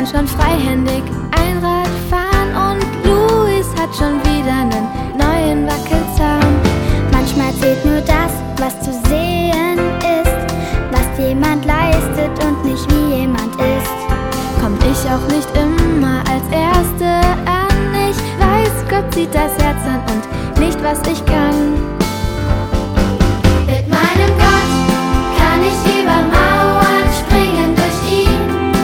kann schon freihändig Einrad fahren und Luis hat schon wieder einen neuen Wackelzahn. Manchmal zählt nur das, was zu sehen ist, was jemand leistet und nicht wie jemand ist. Komm ich auch nicht immer als Erste an. Ich weiß, Gott sieht das Herz an und nicht, was ich kann.